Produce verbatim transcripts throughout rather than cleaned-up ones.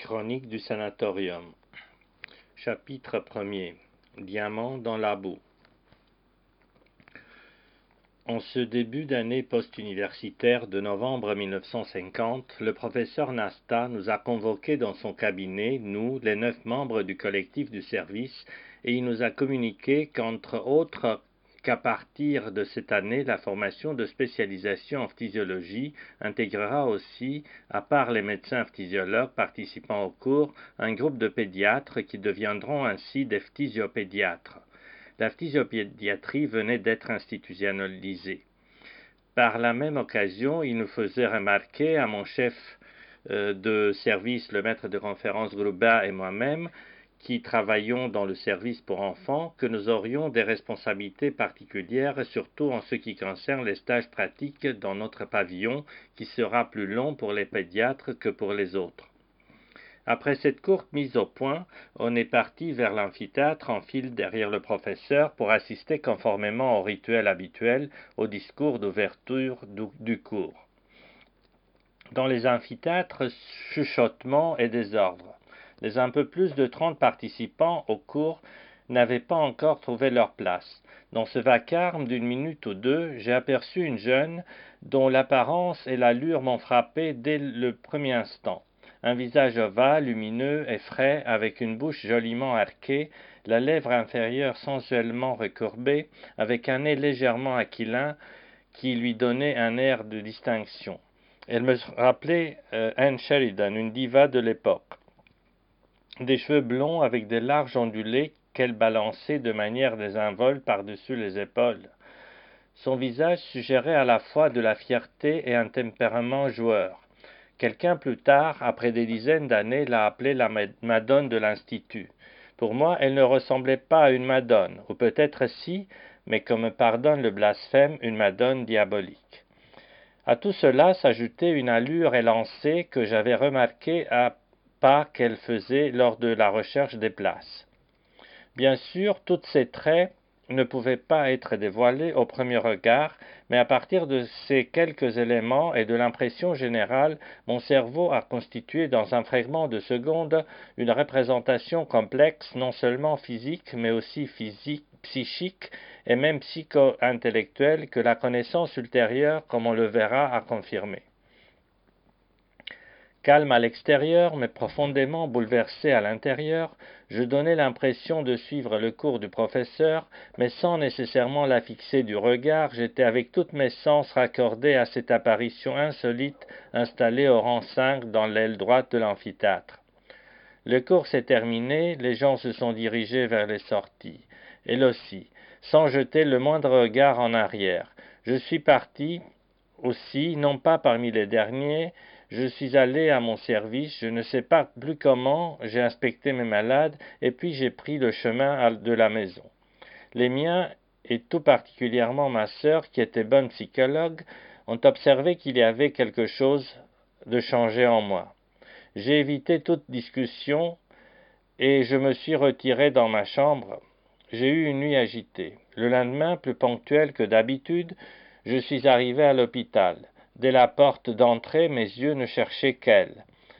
Chronique du sanatorium. Chapitre premier. Diamant dans la boue. En ce début d'année post-universitaire de novembre mille neuf cent cinquante, le professeur Nasta nous a convoqués dans son cabinet, nous, les neuf membres du collectif du service, et il nous a communiqué qu'entre autres qu'à partir de cette année, la formation de spécialisation en physiologie intégrera aussi, à part les médecins physiologues participant au cours, un groupe de pédiatres qui deviendront ainsi des physiopédiatres. La physiopédiatrie venait d'être institutionnalisée. Par la même occasion, il nous faisait remarquer à mon chef euh, de service, le maître de conférence Gruba et moi-même, qui travaillons dans le service pour enfants, que nous aurions des responsabilités particulières, surtout en ce qui concerne les stages pratiques dans notre pavillon, qui sera plus long pour les pédiatres que pour les autres. Après cette courte mise au point, on est parti vers l'amphithéâtre en file derrière le professeur pour assister conformément au rituel habituel au discours d'ouverture du, du cours. Dans les amphithéâtres, chuchotement et désordre. Les un peu plus de trente participants au cours n'avaient pas encore trouvé leur place. Dans ce vacarme d'une minute ou deux, j'ai aperçu une jeune dont l'apparence et l'allure m'ont frappé dès le premier instant. Un visage ovale, lumineux et frais, avec une bouche joliment arquée, la lèvre inférieure sensuellement recourbée, avec un nez légèrement aquilin qui lui donnait un air de distinction. Elle me rappelait euh, Anne Sheridan, une diva de l'époque. Des cheveux blonds avec des larges ondulés qu'elle balançait de manière désinvolte par-dessus les épaules. Son visage suggérait à la fois de la fierté et un tempérament joueur. Quelqu'un plus tard, après des dizaines d'années, l'a appelée la Madone de l'Institut. Pour moi, elle ne ressemblait pas à une Madone, ou peut-être si, mais comme me pardonne le blasphème, une Madone diabolique. À tout cela s'ajoutait une allure élancée que j'avais remarquée à pas qu'elle faisait lors de la recherche des places. Bien sûr, tous ces traits ne pouvaient pas être dévoilés au premier regard, mais à partir de ces quelques éléments et de l'impression générale, mon cerveau a constitué dans un fragment de seconde une représentation complexe, non seulement physique, mais aussi physique, psychique et même psycho-intellectuelle que la connaissance ultérieure, comme on le verra, a confirmé. Calme à l'extérieur, mais profondément bouleversé à l'intérieur, je donnais l'impression de suivre le cours du professeur, mais sans nécessairement la fixer du regard, j'étais avec toutes mes sens raccordé à cette apparition insolite installée au rang cinq dans l'aile droite de l'amphithéâtre. Le cours s'est terminé, les gens se sont dirigés vers les sorties. Elle aussi, sans jeter le moindre regard en arrière. Je suis parti aussi, non pas parmi les derniers. Je suis allé à mon service, je ne sais pas plus comment, j'ai inspecté mes malades, et puis j'ai pris le chemin de la maison. Les miens, et tout particulièrement ma sœur, qui était bonne psychologue, ont observé qu'il y avait quelque chose de changé en moi. J'ai évité toute discussion, et je me suis retiré dans ma chambre. J'ai eu une nuit agitée. Le lendemain, plus ponctuel que d'habitude, je suis arrivé à l'hôpital. Dès la porte d'entrée, mes yeux ne cherchaient qu'elle.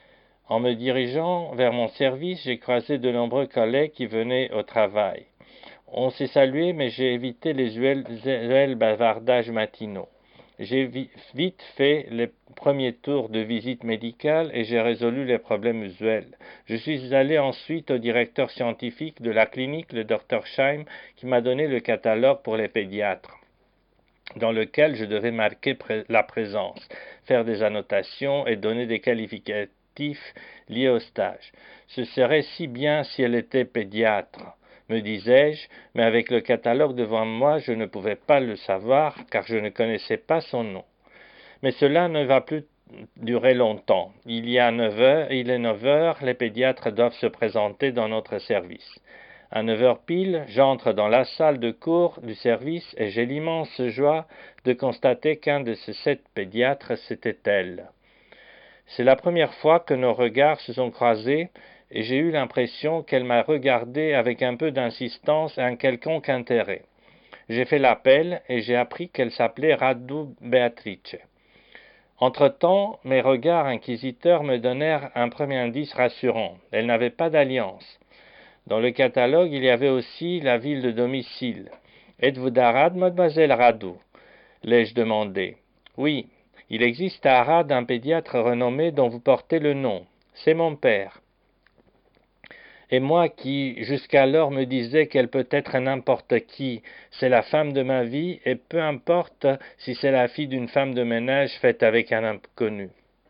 En me dirigeant vers mon service, j'ai croisé de nombreux collègues qui venaient au travail. On s'est salué, mais j'ai évité les usuels bavardages matinaux. J'ai vite fait les premiers tours de visite médicale et j'ai résolu les problèmes usuels. Je suis allé ensuite au directeur scientifique de la clinique, le docteur Scheim, qui m'a donné le catalogue pour les pédiatres, dans lequel je devais marquer pré- la présence, faire des annotations et donner des qualificatifs liés au stage. Ce serait si bien si elle était pédiatre, me disais-je, mais avec le catalogue devant moi, je ne pouvais pas le savoir, car je ne connaissais pas son nom. Mais cela ne va plus durer longtemps. Il y a neuf heures, il est neuf heures, les pédiatres doivent se présenter dans notre service. À neuf heures pile, j'entre dans la salle de cours du service et j'ai l'immense joie de constater qu'un de ces sept pédiatres, c'était elle. C'est la première fois que nos regards se sont croisés et j'ai eu l'impression qu'elle m'a regardé avec un peu d'insistance et un quelconque intérêt. J'ai fait l'appel et j'ai appris qu'elle s'appelait Radu Beatrice. Entre-temps, mes regards inquisiteurs me donnèrent un premier indice rassurant. Elle n'avait pas d'alliance. Dans le catalogue, il y avait aussi la ville de domicile. « Êtes-vous d'Arad, mademoiselle Radou ?» l'ai-je demandé. « Oui, il existe à Arad un pédiatre renommé dont vous portez le nom. C'est mon père. » Et moi qui, jusqu'alors, me disais qu'elle peut être n'importe qui, c'est la femme de ma vie, et peu importe si c'est la fille d'une femme de ménage faite avec un inconnu.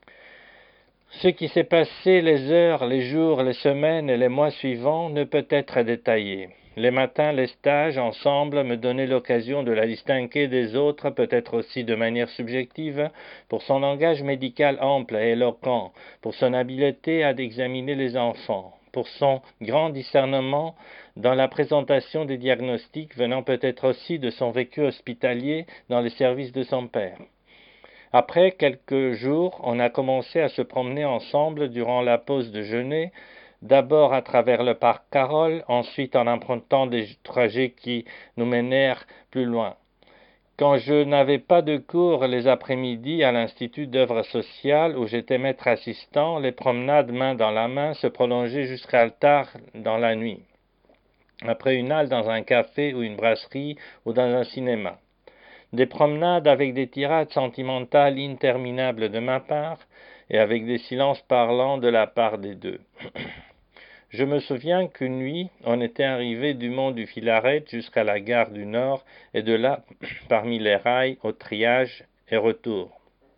Ce qui s'est passé les heures, les jours, les semaines et les mois suivants ne peut être détaillé. Les matins, les stages, ensemble, me donnaient l'occasion de la distinguer des autres, peut-être aussi de manière subjective, pour son langage médical ample et éloquent, pour son habileté à examiner les enfants, pour son grand discernement dans la présentation des diagnostics venant peut-être aussi de son vécu hospitalier dans les services de son père. Après quelques jours, on a commencé à se promener ensemble durant la pause déjeuner, d'abord à travers le parc Carroll, ensuite en empruntant des trajets qui nous menèrent plus loin. Quand je n'avais pas de cours les après-midi à l'Institut d'œuvres sociales où j'étais maître assistant, les promenades main dans la main se prolongeaient jusqu'à tard dans la nuit, après une halte dans un café ou une brasserie ou dans un cinéma. Des promenades avec des tirades sentimentales interminables de ma part et avec des silences parlants de la part des deux. Je me souviens qu'une nuit, on était arrivé du mont du Filaret jusqu'à la gare du Nord et de là, parmi les rails, au triage et retour.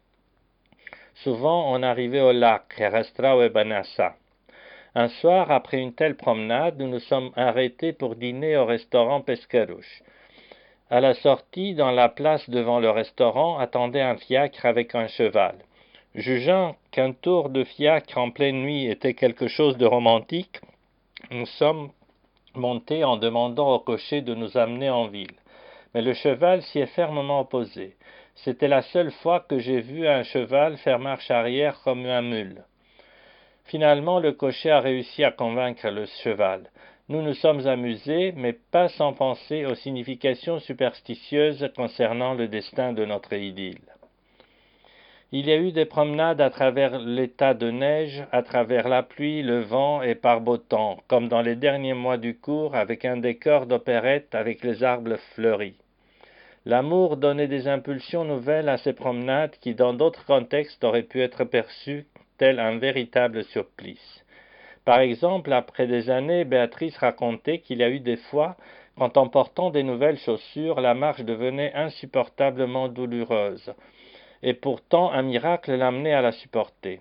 Souvent, on arrivait au lac, Rastrao et Banassa. Un soir, après une telle promenade, nous nous sommes arrêtés pour dîner au restaurant Pescarouche. À la sortie, dans la place devant le restaurant, attendait un fiacre avec un cheval. Jugeant qu'un tour de fiacre en pleine nuit était quelque chose de romantique, nous sommes montés en demandant au cocher de nous amener en ville. Mais le cheval s'y est fermement opposé. C'était la seule fois que j'ai vu un cheval faire marche arrière comme un mule. Finalement, le cocher a réussi à convaincre le cheval. Nous nous sommes amusés, mais pas sans penser aux significations superstitieuses concernant le destin de notre idylle. Il y a eu des promenades à travers l'état de neige, à travers la pluie, le vent et par beau temps, comme dans les derniers mois du cours, avec un décor d'opérette avec les arbres fleuris. L'amour donnait des impulsions nouvelles à ces promenades qui, dans d'autres contextes, auraient pu être perçues tel un véritable supplice. Par exemple, après des années, Béatrice racontait qu'il y a eu des fois, quand en portant des nouvelles chaussures, la marche devenait insupportablement douloureuse, et pourtant un miracle l'amenait à la supporter.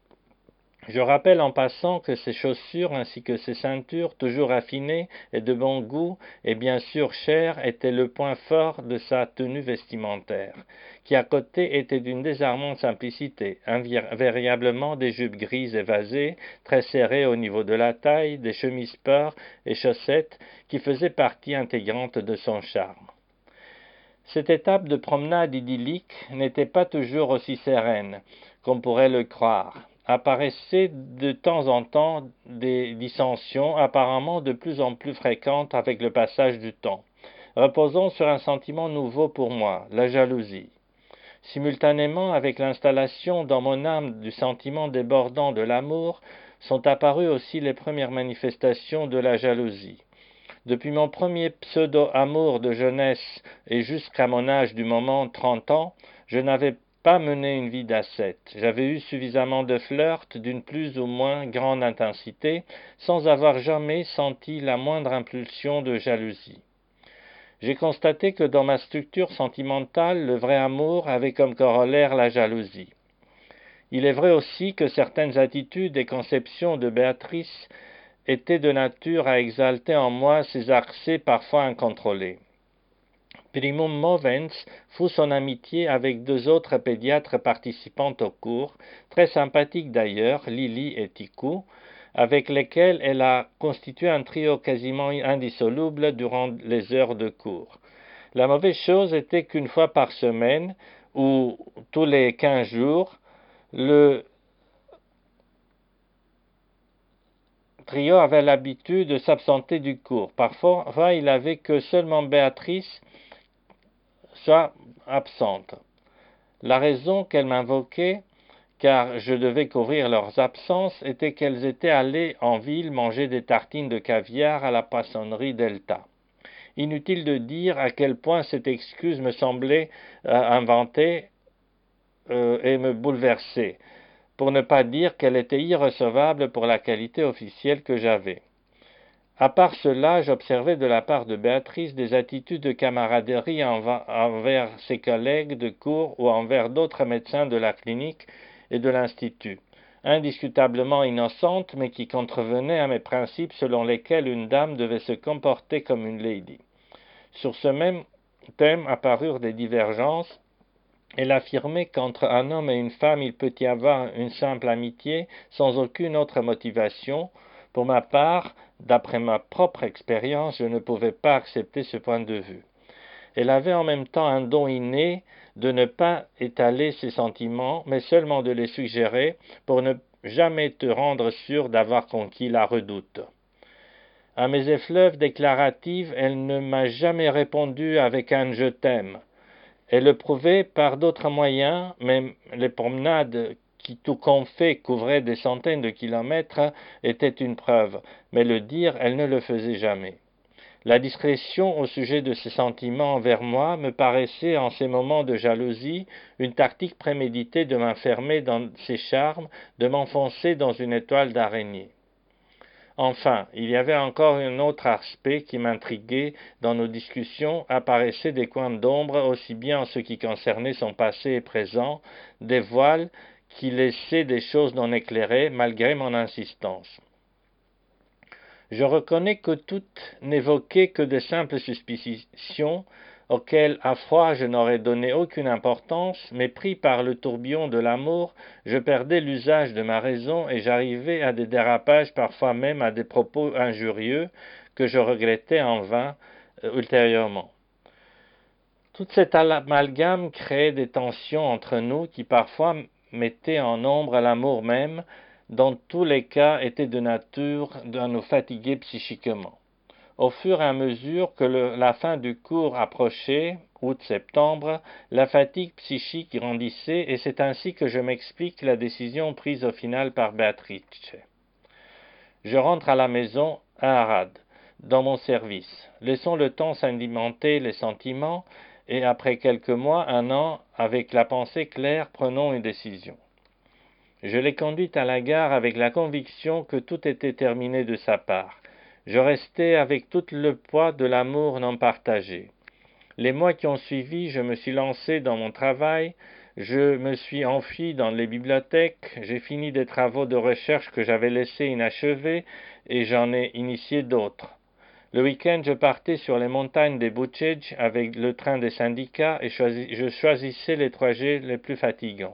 Je rappelle en passant que ces chaussures ainsi que ces ceintures, toujours affinées et de bon goût, et bien sûr chères, étaient le point fort de sa tenue vestimentaire, qui à côté était d'une désarmante simplicité, invariablement des jupes grises évasées, très serrées au niveau de la taille, des chemises sport et chaussettes qui faisaient partie intégrante de son charme. Cette étape de promenade idyllique n'était pas toujours aussi sereine qu'on pourrait le croire. Apparaissaient de temps en temps des dissensions apparemment de plus en plus fréquentes avec le passage du temps, reposant sur un sentiment nouveau pour moi, la jalousie. Simultanément avec l'installation dans mon âme du sentiment débordant de l'amour, sont apparues aussi les premières manifestations de la jalousie. Depuis mon premier pseudo-amour de jeunesse et jusqu'à mon âge du moment, trente ans, je n'avais pas mené une vie d'ascète. J'avais eu suffisamment de flirts d'une plus ou moins grande intensité, sans avoir jamais senti la moindre impulsion de jalousie. J'ai constaté que dans ma structure sentimentale, le vrai amour avait comme corollaire la jalousie. Il est vrai aussi que certaines attitudes et conceptions de Béatrice étaient de nature à exalter en moi ces accès parfois incontrôlés. Primum movens fut son amitié avec deux autres pédiatres participant au cours, très sympathiques d'ailleurs, Lily et Tiku, avec lesquels elle a constitué un trio quasiment indissoluble durant les heures de cours. La mauvaise chose était qu'une fois par semaine, ou tous les quinze jours, le trio avait l'habitude de s'absenter du cours. Parfois, il avait que seulement Béatrice soit absente. La raison qu'elle m'invoquait, car je devais couvrir leurs absences, était qu'elles étaient allées en ville manger des tartines de caviar à la poissonnerie Delta. Inutile de dire à quel point cette excuse me semblait euh, inventée euh, et me bouleversait, pour ne pas dire qu'elle était irrecevable pour la qualité officielle que j'avais. À part cela, j'observais de la part de Béatrice des attitudes de camaraderie envers ses collègues de cours ou envers d'autres médecins de la clinique et de l'institut, indiscutablement innocentes, mais qui contrevenaient à mes principes selon lesquels une dame devait se comporter comme une lady. Sur ce même thème apparurent des divergences. Elle affirmait qu'entre un homme et une femme, il peut y avoir une simple amitié sans aucune autre motivation. Pour ma part, d'après ma propre expérience, je ne pouvais pas accepter ce point de vue. Elle avait en même temps un don inné de ne pas étaler ses sentiments, mais seulement de les suggérer pour ne jamais te rendre sûr d'avoir conquis la redoute. À mes effluves déclaratives, elle ne m'a jamais répondu avec un « je t'aime ». Elle le prouvait par d'autres moyens, même les promenades qui, tout compte fait, couvraient des centaines de kilomètres, étaient une preuve, mais le dire, elle ne le faisait jamais. La discrétion au sujet de ses sentiments envers moi me paraissait, en ces moments de jalousie, une tactique préméditée de m'enfermer dans ses charmes, de m'enfoncer dans une étoile d'araignée. Enfin, il y avait encore un autre aspect qui m'intriguait dans nos discussions, apparaissaient des coins d'ombre aussi bien en ce qui concernait son passé et présent, des voiles qui laissaient des choses non éclairées malgré mon insistance. Je reconnais que toutes n'évoquaient que de simples suspicions, auxquelles à froid je n'aurais donné aucune importance, mais pris par le tourbillon de l'amour, je perdais l'usage de ma raison et j'arrivais à des dérapages, parfois même à des propos injurieux, que je regrettais en vain euh, ultérieurement. Toute cette amalgame créait des tensions entre nous qui parfois mettaient en ombre l'amour même, dans tous les cas était de nature à nous fatiguer psychiquement. Au fur et à mesure que le, la fin du cours approchait, août-septembre, la fatigue psychique grandissait et c'est ainsi que je m'explique la décision prise au final par Béatrice. Je rentre à la maison à Arad, dans mon service. Laissons le temps s'alimenter les sentiments et après quelques mois, un an, avec la pensée claire, prenons une décision. Je l'ai conduite à la gare avec la conviction que tout était terminé de sa part. Je restais avec tout le poids de l'amour non partagé. Les mois qui ont suivi, je me suis lancé dans mon travail, je me suis enfui dans les bibliothèques, j'ai fini des travaux de recherche que j'avais laissés inachevés et j'en ai initié d'autres. Le week-end, je partais sur les montagnes des Butchej avec le train des syndicats et je choisissais les trajets les plus fatigants.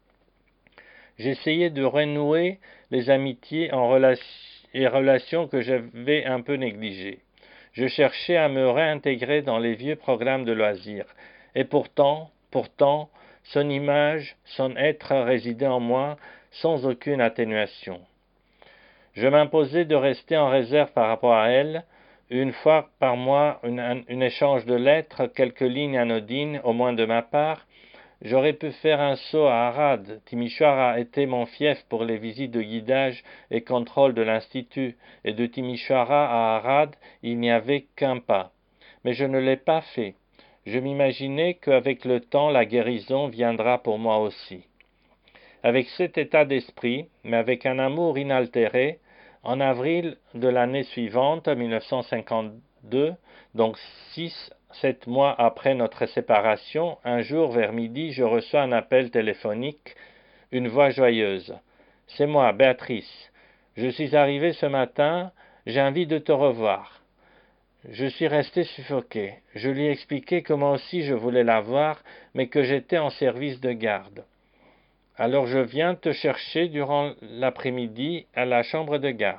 J'essayais de renouer les amitiés en relation, et relations que j'avais un peu négligées. Je cherchais à me réintégrer dans les vieux programmes de loisirs. Et pourtant, pourtant, son image, son être résidait en moi sans aucune atténuation. Je m'imposais de rester en réserve par rapport à elle, une fois par mois, une, un, un échange de lettres, quelques lignes anodines, au moins de ma part. J'aurais pu faire un saut à Arad. Timișoara était mon fief pour les visites de guidage et contrôle de l'Institut, et de Timișoara à Arad, il n'y avait qu'un pas. Mais je ne l'ai pas fait. Je m'imaginais qu'avec le temps, la guérison viendra pour moi aussi. Avec cet état d'esprit, mais avec un amour inaltéré, en avril de l'année suivante, mille neuf cent cinquante-deux, donc six Sept mois après notre séparation, un jour vers midi, je reçois un appel téléphonique, une voix joyeuse. « C'est moi, Béatrice. Je suis arrivé ce matin, j'ai envie de te revoir. » Je suis resté suffoqué. Je lui ai expliqué que moi aussi je voulais la voir, mais que j'étais en service de garde. « Alors je viens te chercher durant l'après-midi à la chambre de garde. »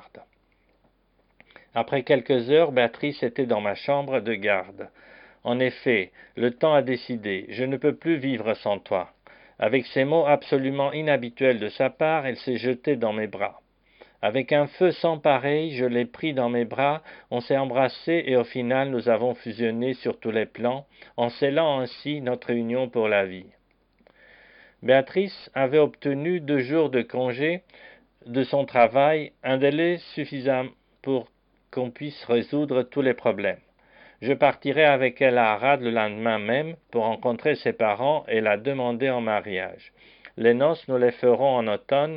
Après quelques heures, Béatrice était dans ma chambre de garde. En effet, le temps a décidé, je ne peux plus vivre sans toi. Avec ces mots absolument inhabituels de sa part, elle s'est jetée dans mes bras. Avec un feu sans pareil, je l'ai pris dans mes bras, on s'est embrassés et au final nous avons fusionné sur tous les plans, en scellant ainsi notre union pour la vie. Béatrice avait obtenu deux jours de congé de son travail, un délai suffisant pour qu'on puisse résoudre tous les problèmes. Je partirai avec elle à Arad le lendemain même pour rencontrer ses parents et la demander en mariage. Les noces, nous les ferons en automne.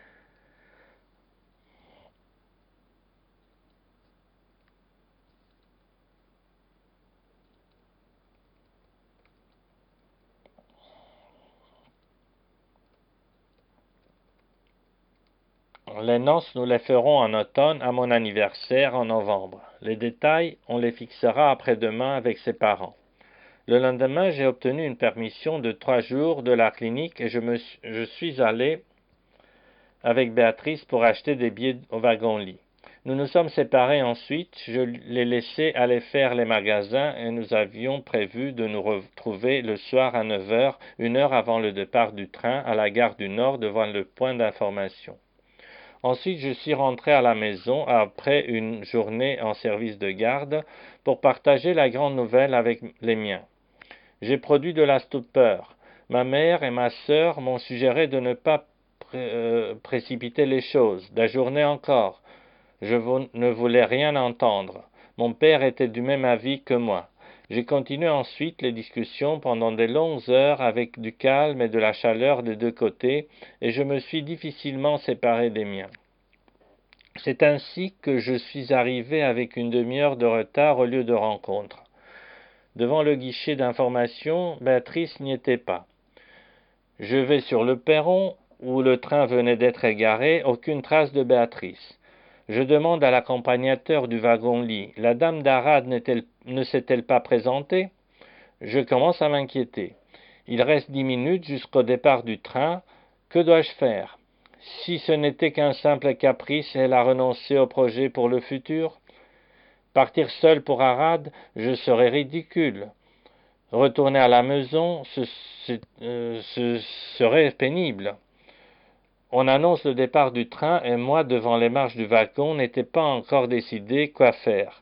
Les noces, nous les ferons en automne à mon anniversaire en novembre. Les détails, on les fixera après-demain avec ses parents. Le lendemain, j'ai obtenu une permission de trois jours de la clinique et je, me, je suis allé avec Béatrice pour acheter des billets au wagon-lit. Nous nous sommes séparés ensuite, je l'ai laissé aller faire les magasins et nous avions prévu de nous retrouver le soir à neuf heures, une heure avant le départ du train, à la gare du Nord devant le point d'information. Ensuite, je suis rentré à la maison après une journée en service de garde pour partager la grande nouvelle avec les miens. J'ai produit de la stupeur. Ma mère et ma sœur m'ont suggéré de ne pas pré euh, précipiter les choses, d'ajourner encore. Je ne voulais rien entendre. Mon père était du même avis que moi. J'ai continué ensuite les discussions pendant de longues heures avec du calme et de la chaleur des deux côtés, et je me suis difficilement séparé des miens. C'est ainsi que je suis arrivé avec une demi-heure de retard au lieu de rencontre. Devant le guichet d'information, Béatrice n'y était pas. Je vais sur le perron, où le train venait d'être égaré, aucune trace de Béatrice. Je demande à l'accompagnateur du wagon-lit, la dame d'Arad ne s'est-elle pas présentée? Je commence à m'inquiéter. Il reste dix minutes jusqu'au départ du train. Que dois-je faire? Si ce n'était qu'un simple caprice, elle a renoncé au projet pour le futur? Partir seul pour Arad, je serais ridicule. Retourner à la maison, ce, ce, euh, ce serait pénible. On annonce le départ du train et moi, devant les marches du wagon, n'étais pas encore décidé quoi faire.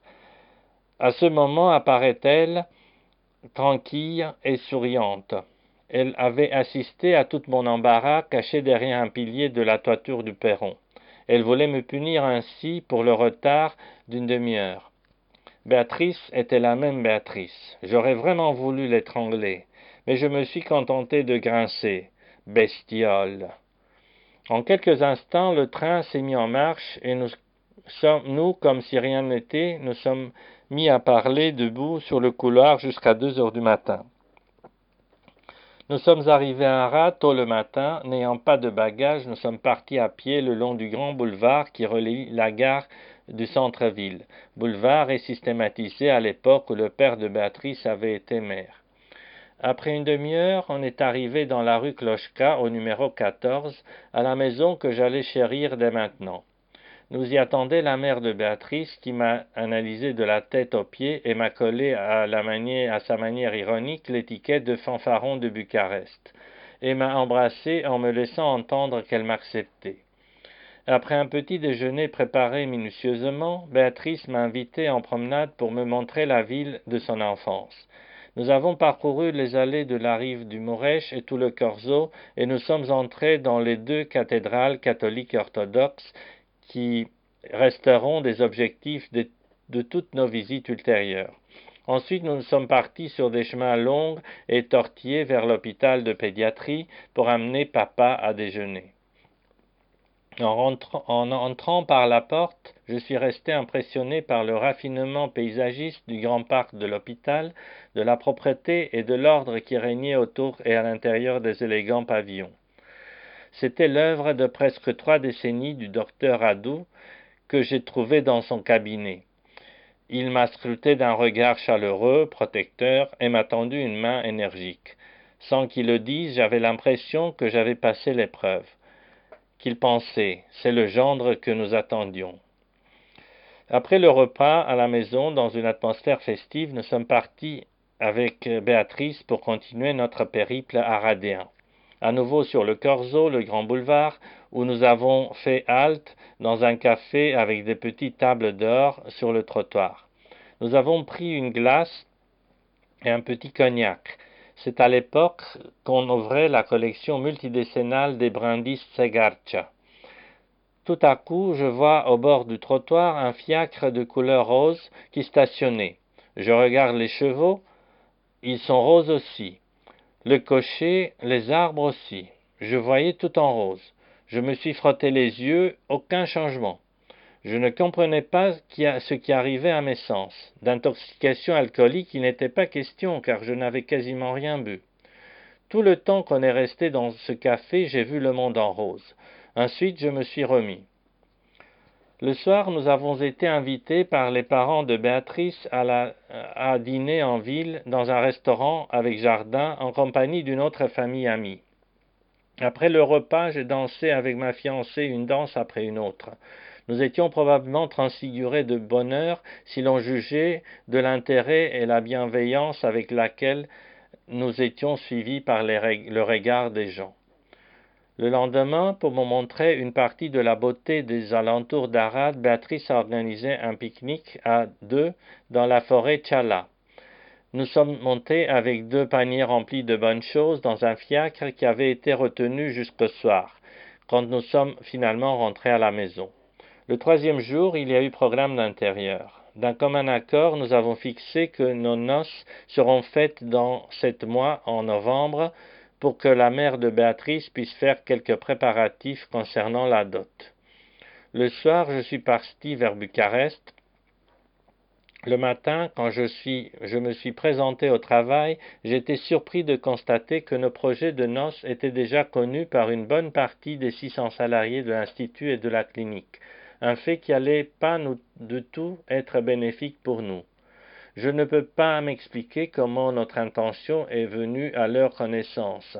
À ce moment apparaît-elle, tranquille et souriante. Elle avait assisté à tout mon embarras caché derrière un pilier de la toiture du perron. Elle voulait me punir ainsi pour le retard d'une demi-heure. Béatrice était la même Béatrice. J'aurais vraiment voulu l'étrangler, mais je me suis contenté de grincer. Bestiole. En quelques instants, le train s'est mis en marche et nous, sommes, nous, comme si rien n'était, nous sommes mis à parler debout sur le couloir jusqu'à deux heures du matin. Nous sommes arrivés à Arad tôt le matin, n'ayant pas de bagages, nous sommes partis à pied le long du grand boulevard qui relie la gare du centre-ville. Boulevard est systématisé à l'époque où le père de Béatrice avait été maire. Après une demi-heure, on est arrivé dans la rue Klochka, au numéro quatorze, à la maison que j'allais chérir dès maintenant. Nous y attendait la mère de Béatrice qui m'a analysé de la tête aux pieds et m'a collé à, la manière, à sa manière ironique l'étiquette de fanfaron de Bucarest et m'a embrassé en me laissant entendre qu'elle m'acceptait. Après un petit déjeuner préparé minutieusement, Béatrice m'a invité en promenade pour me montrer la ville de son enfance. Nous avons parcouru les allées de la rive du Mourech et tout le Corso et nous sommes entrés dans les deux cathédrales catholiques et orthodoxes qui resteront des objectifs de, de toutes nos visites ultérieures. Ensuite, nous sommes partis sur des chemins longs et tortueux vers l'hôpital de pédiatrie pour amener papa à déjeuner. En, rentrant, en entrant par la porte, je suis resté impressionné par le raffinement paysagiste du grand parc de l'hôpital, de la propreté et de l'ordre qui régnait autour et à l'intérieur des élégants pavillons. C'était l'œuvre de presque trois décennies du docteur Adou que j'ai trouvé dans son cabinet. Il m'a scruté d'un regard chaleureux, protecteur, et m'a tendu une main énergique. Sans qu'il le dise, j'avais l'impression que j'avais passé l'épreuve. Qu'il pensait, c'est le gendre que nous attendions. Après le repas à la maison, dans une atmosphère festive, nous sommes partis avec Béatrice pour continuer notre périple aradéen. À nouveau sur le Corso, le grand boulevard, où nous avons fait halte dans un café avec des petites tables d'or sur le trottoir. Nous avons pris une glace et un petit cognac. C'est à l'époque qu'on ouvrait la collection multidécennale des Brindis Segarcha. Tout à coup, je vois au bord du trottoir un fiacre de couleur rose qui stationnait. Je regarde les chevaux, ils sont roses aussi. Le cocher, les arbres aussi. Je voyais tout en rose. Je me suis frotté les yeux, aucun changement. Je ne comprenais pas ce qui arrivait à mes sens. D'intoxication alcoolique, il n'était pas question, car je n'avais quasiment rien bu. Tout le temps qu'on est resté dans ce café, j'ai vu le monde en rose. Ensuite, je me suis remis. Le soir, nous avons été invités par les parents de Béatrice à, la, à dîner en ville, dans un restaurant avec jardin, en compagnie d'une autre famille amie. Après le repas, j'ai dansé avec ma fiancée une danse après une autre. Nous étions probablement transfigurés de bonheur si l'on jugeait de l'intérêt et la bienveillance avec laquelle nous étions suivis par les, le regard des gens. Le lendemain, pour me montrer une partie de la beauté des alentours d'Arad, Béatrice a organisé un pique-nique à deux dans la forêt Tchala. Nous sommes montés avec deux paniers remplis de bonnes choses dans un fiacre qui avait été retenu jusqu'au soir, quand nous sommes finalement rentrés à la maison. Le troisième jour, il y a eu programme d'intérieur. D'un commun accord, nous avons fixé que nos noces seront faites dans sept mois, en novembre, pour que la mère de Béatrice puisse faire quelques préparatifs concernant la dot. Le soir, je suis parti vers Bucarest. Le matin, quand je, suis, je me suis présenté au travail, j'étais surpris de constater que nos projets de noces étaient déjà connus par une bonne partie des six cents salariés de l'Institut et de la clinique, un fait qui allait pas nous, du tout être bénéfique pour nous. Je ne peux pas m'expliquer comment notre intention est venue à leur connaissance.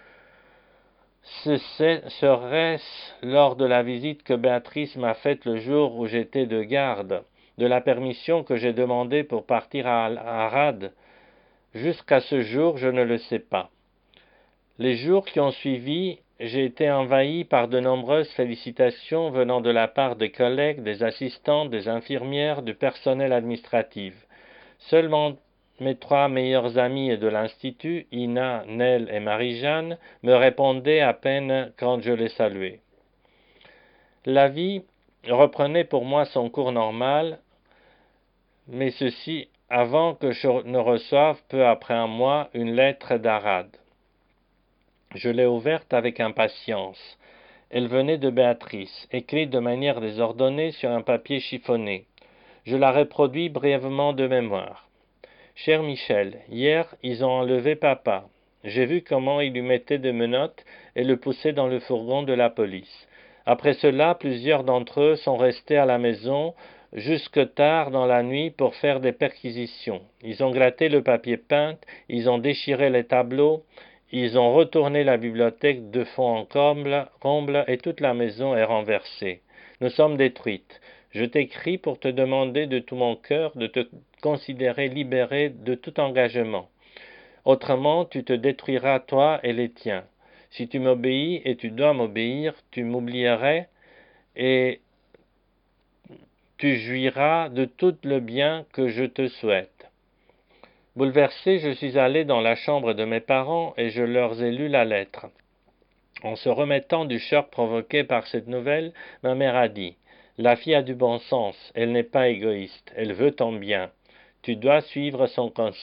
Ce serait-ce lors de la visite que Béatrice m'a faite le jour où j'étais de garde, de la permission que j'ai demandée pour partir à Arad. Jusqu'à ce jour, je ne le sais pas. Les jours qui ont suivi, j'ai été envahi par de nombreuses félicitations venant de la part des collègues, des assistantes, des infirmières, du personnel administratif. Seulement mes trois meilleures amies de l'Institut, Ina, Nell et Marie-Jeanne, me répondaient à peine quand je les saluais. La vie reprenait pour moi son cours normal, mais ceci avant que je ne reçoive peu après un mois une lettre d'Arad. Je l'ai ouverte avec impatience. Elle venait de Béatrice, écrite de manière désordonnée sur un papier chiffonné. Je la reproduis brièvement de mémoire. Cher Michel, hier, ils ont enlevé papa. J'ai vu comment ils lui mettaient des menottes et le poussaient dans le fourgon de la police. Après cela, plusieurs d'entre eux sont restés à la maison jusque tard dans la nuit pour faire des perquisitions. Ils ont gratté le papier peint, ils ont déchiré les tableaux, ils ont retourné la bibliothèque de fond en comble, comble et toute la maison est renversée. Nous sommes détruites. Je t'écris pour te demander de tout mon cœur de te considérer libéré de tout engagement. Autrement, tu te détruiras toi et les tiens. Si tu m'obéis et tu dois m'obéir, tu m'oublierais et tu jouiras de tout le bien que je te souhaite. Bouleversé, je suis allé dans la chambre de mes parents et je leur ai lu la lettre. En se remettant du choc provoqué par cette nouvelle, ma mère a dit « La fille a du bon sens, elle n'est pas égoïste, elle veut ton bien. Tu dois suivre son conseil. »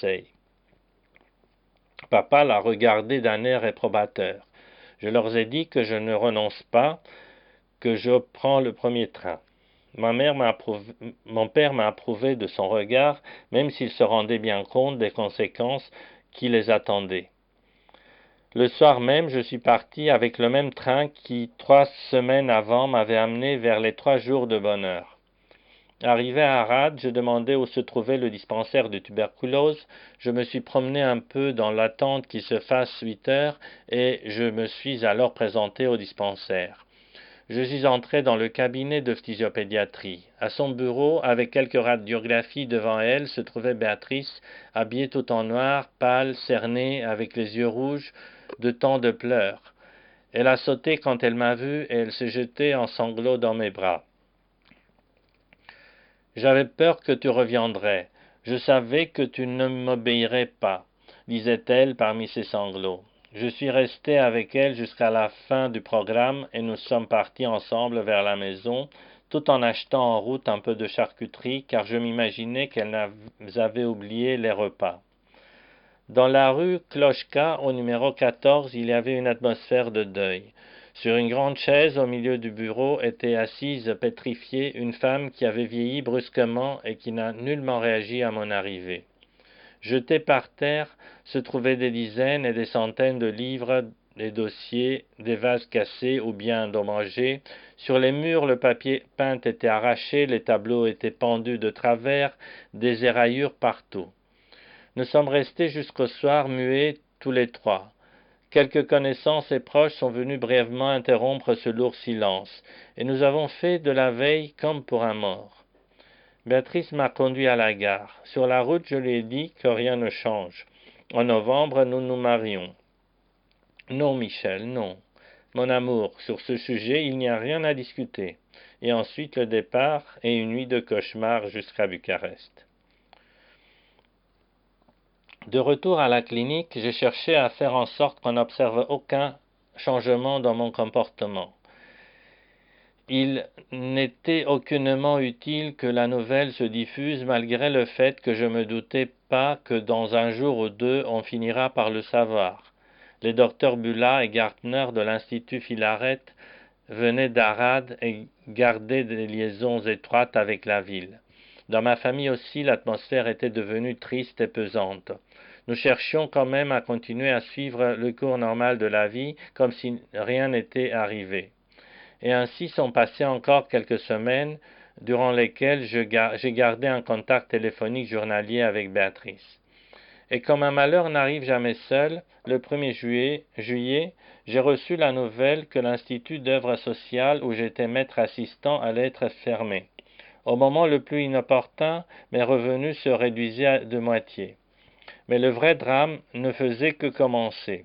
Papa l'a regardé d'un air réprobateur. Je leur ai dit que je ne renonce pas, que je prends le premier train. Ma mère m'a approuvé, mon père m'a approuvé de son regard, même s'il se rendait bien compte des conséquences qui les attendaient. Le soir même, je suis parti avec le même train qui, trois semaines avant, m'avait amené vers les trois jours de bonheur. Arrivé à Arad, je demandai où se trouvait le dispensaire de tuberculose. Je me suis promené un peu dans l'attente qu'il se fasse huit heures et je me suis alors présenté au dispensaire. Je suis entré dans le cabinet de physiopédiatrie. À son bureau, avec quelques radiographies devant elle, se trouvait Béatrice, habillée tout en noir, pâle, cernée, avec les yeux rouges, de tant de pleurs. Elle a sauté quand elle m'a vu et elle s'est jetée en sanglots dans mes bras. J'avais peur que tu reviendrais. Je savais que tu ne m'obéirais pas. disait-elle parmi ses sanglots. Je suis resté avec elle jusqu'à la fin du programme et nous sommes partis ensemble vers la maison, tout en achetant en route un peu de charcuterie, car je m'imaginais qu'elle avait oublié les repas. Dans la rue Klochka, au numéro quatorze, il y avait une atmosphère de deuil. Sur une grande chaise au milieu du bureau était assise pétrifiée une femme qui avait vieilli brusquement et qui n'a nullement réagi à mon arrivée. Jetés par terre se trouvaient des dizaines et des centaines de livres, des dossiers, des vases cassés ou bien endommagés. Sur les murs, le papier peint était arraché, les tableaux étaient pendus de travers, des éraillures partout. Nous sommes restés jusqu'au soir muets tous les trois. Quelques connaissances et proches sont venus brièvement interrompre ce lourd silence, et nous avons fait de la veille comme pour un mort. Béatrice m'a conduit à la gare. Sur la route, je lui ai dit que rien ne change. En novembre, nous nous marions. Non, Michel, non. Mon amour, sur ce sujet, il n'y a rien à discuter. Et ensuite le départ et une nuit de cauchemar jusqu'à Bucarest. De retour à la clinique, j'ai cherché à faire en sorte qu'on n'observe aucun changement dans mon comportement. Il n'était aucunement utile que la nouvelle se diffuse malgré le fait que je me doutais pas que dans un jour ou deux on finira par le savoir. Les docteurs Bulla et Gartner de l'Institut Philaret venaient d'Arad et gardaient des liaisons étroites avec la ville. Dans ma famille aussi, l'atmosphère était devenue triste et pesante. Nous cherchions quand même à continuer à suivre le cours normal de la vie comme si rien n'était arrivé. Et ainsi sont passées encore quelques semaines, durant lesquelles je ga- j'ai gardé un contact téléphonique journalier avec Béatrice. Et comme un malheur n'arrive jamais seul, le premier juillet, juillet, j'ai reçu la nouvelle que l'Institut d'œuvre sociale où j'étais maître assistant allait être fermé. Au moment le plus inopportun, mes revenus se réduisaient de moitié. Mais le vrai drame ne faisait que commencer.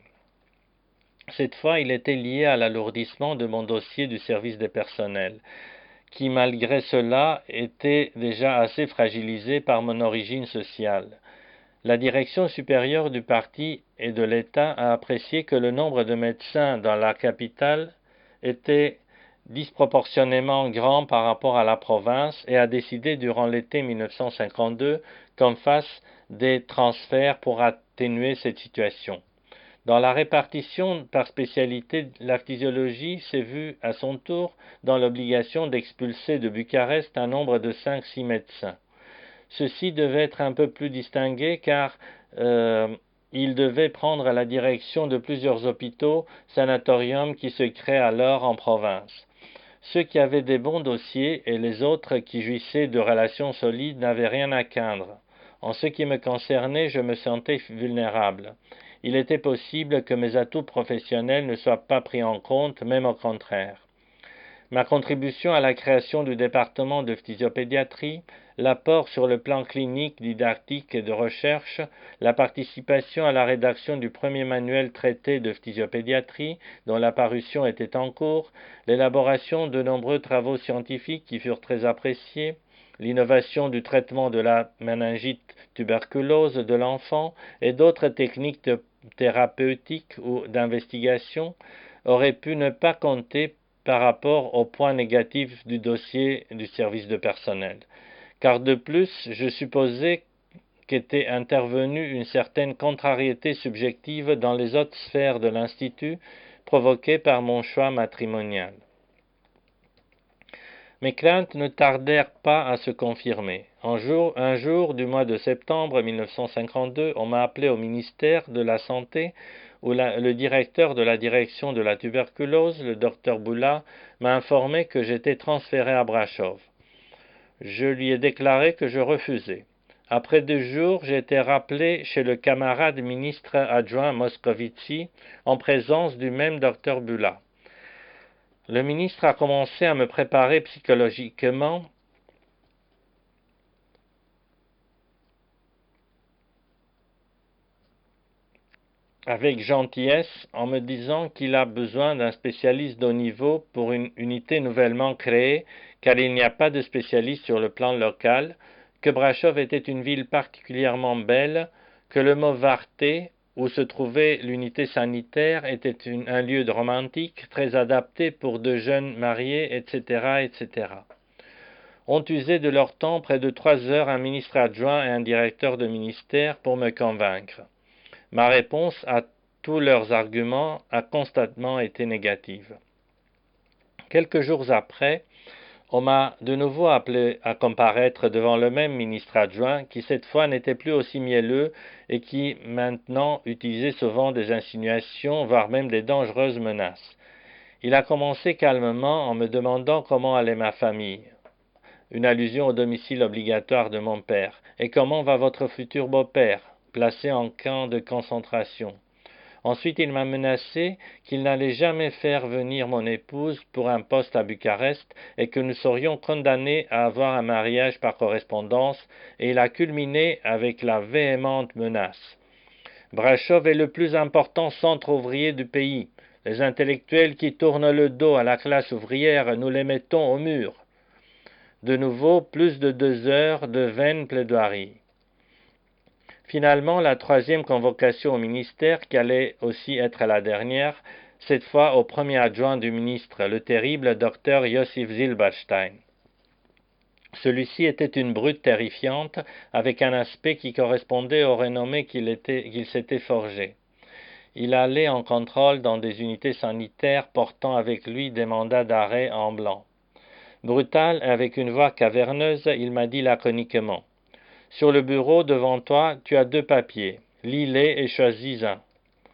Cette fois, il était lié à l'alourdissement de mon dossier du service des personnels, qui malgré cela était déjà assez fragilisé par mon origine sociale. La direction supérieure du parti et de l'État a apprécié que le nombre de médecins dans la capitale était disproportionnément grand par rapport à la province et a décidé durant l'été mille neuf cent cinquante-deux qu'on fasse des transferts pour atténuer cette situation. Dans la répartition par spécialité, la physiologie s'est vue à son tour dans l'obligation d'expulser de Bucarest un nombre de cinq six médecins. Ceux-ci devaient être un peu plus distingués car euh, ils devaient prendre la direction de plusieurs hôpitaux, sanatoriums qui se créent alors en province. Ceux qui avaient des bons dossiers et les autres qui jouissaient de relations solides n'avaient rien à craindre. En ce qui me concernait, je me sentais vulnérable. Il était possible que mes atouts professionnels ne soient pas pris en compte, même au contraire. Ma contribution à la création du département de physiopédiatrie, l'apport sur le plan clinique, didactique et de recherche, la participation à la rédaction du premier manuel traité de physiopédiatrie, dont la parution était en cours, l'élaboration de nombreux travaux scientifiques qui furent très appréciés, l'innovation du traitement de la méningite tuberculose de l'enfant et d'autres techniques thérapeutiques ou d'investigation auraient pu ne pas compter par rapport aux points négatifs du dossier du service de personnel. Car de plus, je supposais qu'était intervenue une certaine contrariété subjective dans les autres sphères de l'Institut provoquée par mon choix matrimonial. Mes craintes ne tardèrent pas à se confirmer. Un jour, un jour du mois de septembre mille neuf cent cinquante-deux, on m'a appelé au ministère de la Santé où la, le directeur de la direction de la tuberculose, le docteur Boula, m'a informé que j'étais transféré à Brasov. Je lui ai déclaré que je refusais. Après deux jours, j'ai été rappelé chez le camarade ministre adjoint Moscovici en présence du même docteur Boula. Le ministre a commencé à me préparer psychologiquement avec gentillesse en me disant qu'il a besoin d'un spécialiste de haut niveau pour une unité nouvellement créée, car il n'y a pas de spécialiste sur le plan local, que Brasov était une ville particulièrement belle, que le mot Varté où se trouvait l'unité sanitaire était une, un lieu de romantique très adapté pour deux jeunes mariés, et cetera, et cetera. Ont usé de leur temps près de trois heures un ministre adjoint et un directeur de ministère pour me convaincre. Ma réponse à tous leurs arguments a constamment été négative. Quelques jours après, on m'a de nouveau appelé à comparaître devant le même ministre adjoint qui cette fois n'était plus aussi mielleux et qui maintenant utilisait souvent des insinuations, voire même des dangereuses menaces. Il a commencé calmement en me demandant comment allait ma famille, une allusion au domicile obligatoire de mon père, et comment va votre futur beau-père, placé en camp de concentration. Ensuite, il m'a menacé qu'il n'allait jamais faire venir mon épouse pour un poste à Bucarest et que nous serions condamnés à avoir un mariage par correspondance, et il a culminé avec la véhémente menace. Brashov est le plus important centre ouvrier du pays. Les intellectuels qui tournent le dos à la classe ouvrière, nous les mettons au mur. De nouveau, plus de deux heures de vaines plaidoiries. Finalement, la troisième convocation au ministère, qui allait aussi être la dernière, cette fois au premier adjoint du ministre, le terrible docteur Josif Zilberstein. Celui-ci était une brute terrifiante, avec un aspect qui correspondait au renommé qu'il était, qu'il s'était forgé. Il allait en contrôle dans des unités sanitaires portant avec lui des mandats d'arrêt en blanc. Brutal et avec une voix caverneuse, il m'a dit laconiquement: « Sur le bureau devant toi, tu as deux papiers. Lis-les et choisis un. »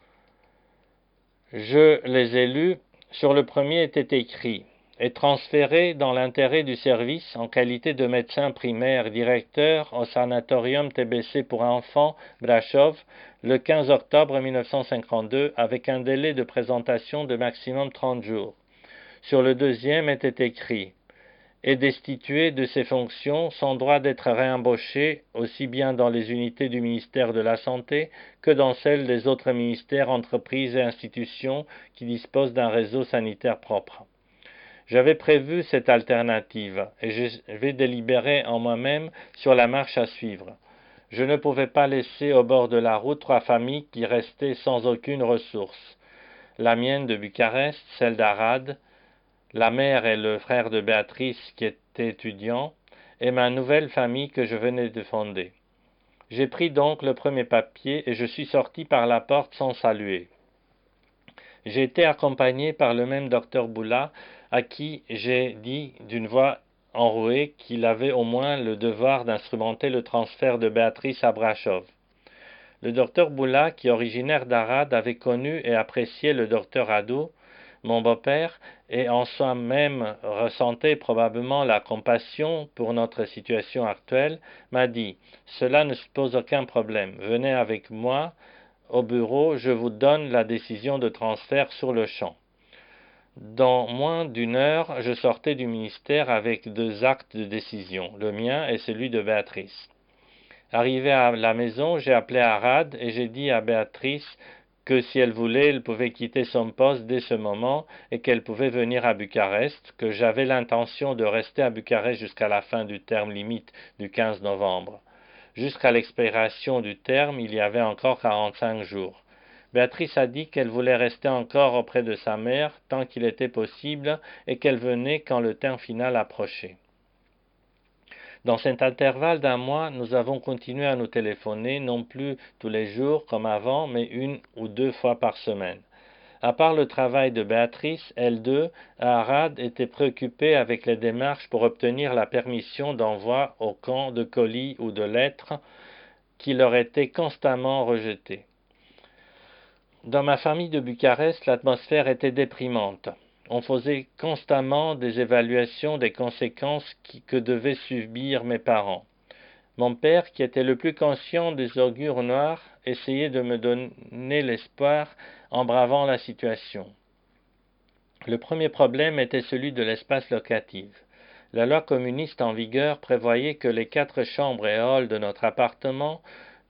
Je les ai lus. Sur le premier était écrit: « Est transféré dans l'intérêt du service en qualité de médecin primaire directeur au sanatorium T B C pour enfants Brashov le quinze octobre mille neuf cent cinquante-deux avec un délai de présentation de maximum trente jours. » Sur le deuxième était écrit: est destitué de ses fonctions sans droit d'être réembauché aussi bien dans les unités du ministère de la Santé que dans celles des autres ministères, entreprises et institutions qui disposent d'un réseau sanitaire propre. J'avais prévu cette alternative et je vais délibérer en moi-même sur la marche à suivre. Je ne pouvais pas laisser au bord de la route trois familles qui restaient sans aucune ressource. La mienne de Bucarest, celle d'Arad, la mère et le frère de Béatrice qui étaient étudiants, et ma nouvelle famille que je venais de fonder. J'ai pris donc le premier papier et je suis sorti par la porte sans saluer. J'ai été accompagné par le même docteur Boula, à qui j'ai dit d'une voix enrouée qu'il avait au moins le devoir d'instrumenter le transfert de Béatrice à Brashov. Le docteur Boula, qui originaire d'Arad, avait connu et apprécié le docteur Hadou, mon beau-père, et en soi-même ressentait probablement la compassion pour notre situation actuelle, m'a dit: « Cela ne se pose aucun problème. Venez avec moi au bureau, je vous donne la décision de transfert sur le champ. » Dans moins d'une heure, je sortais du ministère avec deux actes de décision, le mien et celui de Béatrice. Arrivé à la maison, j'ai appelé Arad et j'ai dit à Béatrice que si elle voulait, elle pouvait quitter son poste dès ce moment et qu'elle pouvait venir à Bucarest, que j'avais l'intention de rester à Bucarest jusqu'à la fin du terme limite du quinze novembre. Jusqu'à l'expiration du terme, il y avait encore quarante-cinq jours. Béatrice a dit qu'elle voulait rester encore auprès de sa mère tant qu'il était possible et qu'elle venait quand le terme final approchait. Dans cet intervalle d'un mois, nous avons continué à nous téléphoner, non plus tous les jours comme avant, mais une ou deux fois par semaine. À part le travail de Béatrice, elles deux, à Arad, étaient préoccupées avec les démarches pour obtenir la permission d'envoi au camp de colis ou de lettres qui leur étaient constamment rejetées. Dans ma famille de Bucarest, l'atmosphère était déprimante. On faisait constamment des évaluations des conséquences qui, que devaient subir mes parents. Mon père, qui était le plus conscient des augures noirs, essayait de me donner l'espoir en bravant la situation. Le premier problème était celui de l'espace locatif. La loi communiste en vigueur prévoyait que les quatre chambres et halls de notre appartement,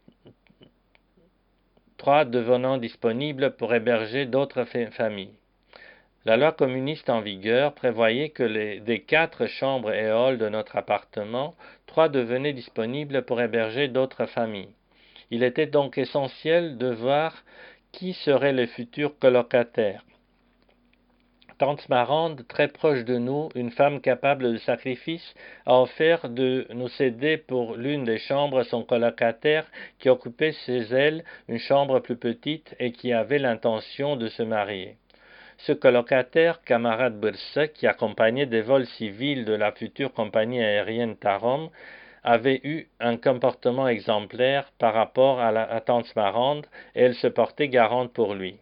trois devenant disponibles pour héberger d'autres familles. La loi communiste en vigueur prévoyait que les, des quatre chambres et halls de notre appartement, trois devenaient disponibles pour héberger d'autres familles. Il était donc essentiel de voir qui seraient les futurs colocataires. Tante Marande, très proche de nous, une femme capable de sacrifice, a offert de nous céder pour l'une des chambres son colocataire qui occupait chez elle une chambre plus petite et qui avait l'intention de se marier. Ce colocataire, camarade Bursa, qui accompagnait des vols civils de la future compagnie aérienne Tarom, avait eu un comportement exemplaire par rapport à, la, à Tante Marande et elle se portait garante pour lui.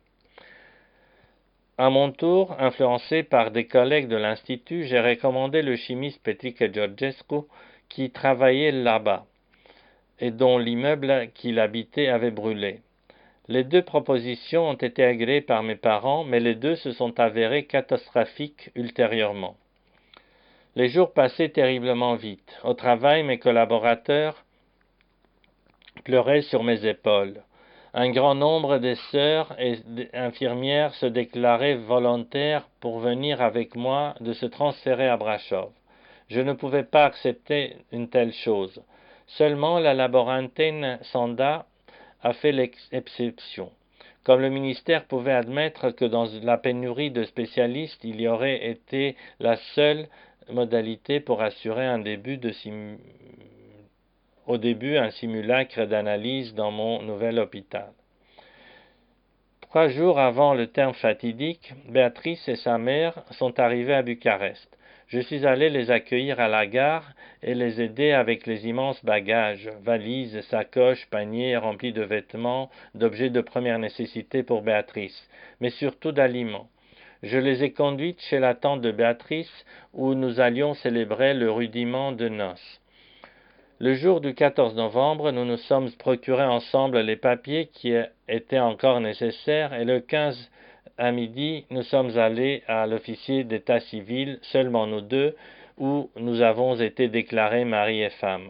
À mon tour, influencé par des collègues de l'Institut, j'ai recommandé le chimiste Petrica Georgescu qui travaillait là-bas et dont l'immeuble qu'il habitait avait brûlé. Les deux propositions ont été agréées par mes parents, mais les deux se sont avérées catastrophiques ultérieurement. Les jours passaient terriblement vite. Au travail, mes collaborateurs pleuraient sur mes épaules. Un grand nombre des sœurs et infirmières se déclaraient volontaires pour venir avec moi de se transférer à Brasov. Je ne pouvais pas accepter une telle chose. Seulement la laborantine Sanda a fait l'exception. Comme le ministère pouvait admettre que dans la pénurie de spécialistes, il y aurait été la seule modalité pour assurer un début de sim... au début un simulacre d'analyse dans mon nouvel hôpital. Trois jours avant le terme fatidique, Béatrice et sa mère sont arrivées à Bucarest. Je suis allé les accueillir à la gare et les aider avec les immenses bagages, valises, sacoches, paniers remplis de vêtements, d'objets de première nécessité pour Béatrice, mais surtout d'aliments. Je les ai conduites chez la tante de Béatrice où nous allions célébrer le rudiment de noces. Le jour du quatorze novembre, nous nous sommes procurés ensemble les papiers qui étaient encore nécessaires et le quinze à midi, nous sommes allés à l'officier d'état civil, seulement nous deux, où nous avons été déclarés mari et femme.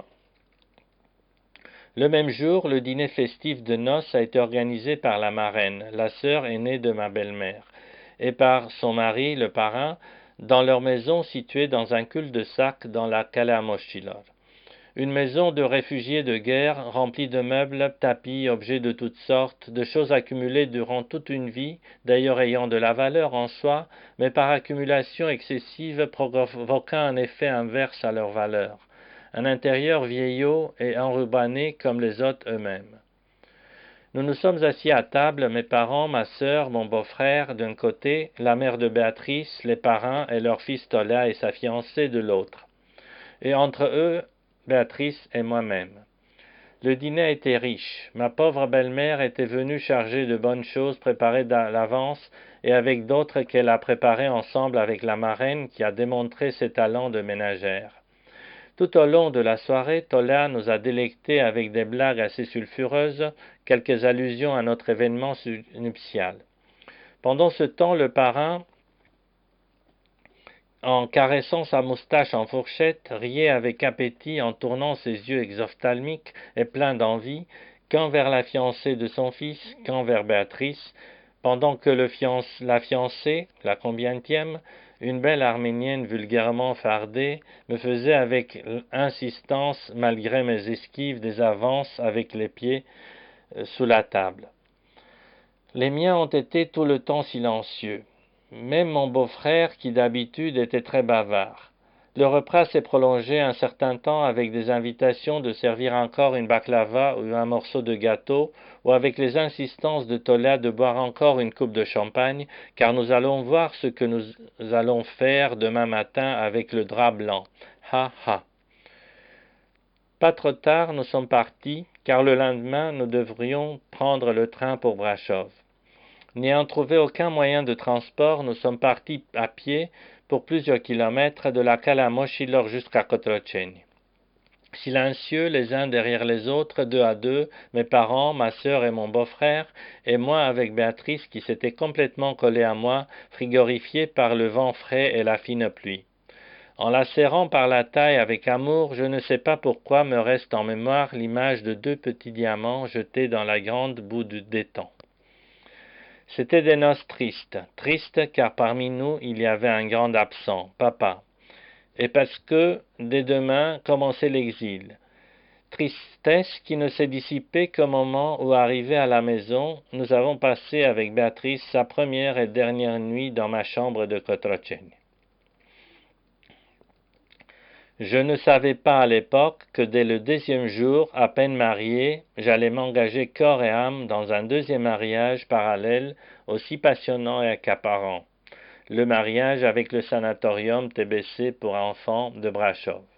Le même jour, le dîner festif de noces a été organisé par la marraine, la sœur aînée de ma belle-mère, et par son mari, le parrain, dans leur maison située dans un cul-de-sac dans la Kalamoshilor. Une maison de réfugiés de guerre remplie de meubles, tapis, objets de toutes sortes, de choses accumulées durant toute une vie, d'ailleurs ayant de la valeur en soi, mais par accumulation excessive provoquant un effet inverse à leur valeur. Un intérieur vieillot et enrubanné comme les hôtes eux-mêmes. Nous nous sommes assis à table, mes parents, ma sœur, mon beau-frère d'un côté, la mère de Béatrice, les parrains et leur fils Tola et sa fiancée de l'autre. Et entre eux, Béatrice et moi-même. Le dîner était riche. Ma pauvre belle-mère était venue chargée de bonnes choses préparées à l'avance et avec d'autres qu'elle a préparées ensemble avec la marraine qui a démontré ses talents de ménagère. Tout au long de la soirée, Tola nous a délectés avec des blagues assez sulfureuses, quelques allusions à notre événement nuptial. Pendant ce temps, le parrain, en caressant sa moustache en fourchette, riait avec appétit en tournant ses yeux exophtalmiques et pleins d'envie, quand vers la fiancée de son fils, quand vers Béatrice, pendant que le fianc la fiancée, la combientième, une belle arménienne vulgairement fardée, me faisait avec insistance, malgré mes esquives, des avances avec les pieds euh, sous la table. Les miens ont été tout le temps silencieux. Même mon beau-frère, qui d'habitude était très bavard. Le repas s'est prolongé un certain temps avec des invitations de servir encore une baklava ou un morceau de gâteau, ou avec les insistances de Tola de boire encore une coupe de champagne, car nous allons voir ce que nous allons faire demain matin avec le drap blanc. Ha ha. Pas trop tard, nous sommes partis, car le lendemain, nous devrions prendre le train pour Brasov. N'ayant trouvé aucun moyen de transport, nous sommes partis à pied pour plusieurs kilomètres de la Kalamoshilor jusqu'à Kotroceni. Silencieux les uns derrière les autres, deux à deux, mes parents, ma sœur et mon beau-frère, et moi avec Béatrice qui s'était complètement collée à moi, frigorifiée par le vent frais et la fine pluie. En la serrant par la taille avec amour, je ne sais pas pourquoi me reste en mémoire l'image de deux petits diamants jetés dans la grande boue d'étang. C'étaient des noces tristes, tristes car parmi nous il y avait un grand absent, papa, et parce que, dès demain, commençait l'exil. Tristesse qui ne s'est dissipée qu'au moment où, arrivés à la maison, nous avons passé avec Béatrice sa première et dernière nuit dans ma chambre de Cotroceni. Je ne savais pas à l'époque que dès le deuxième jour, à peine marié, j'allais m'engager corps et âme dans un deuxième mariage parallèle aussi passionnant et accaparant, le mariage avec le sanatorium T B C pour enfants de Brașov.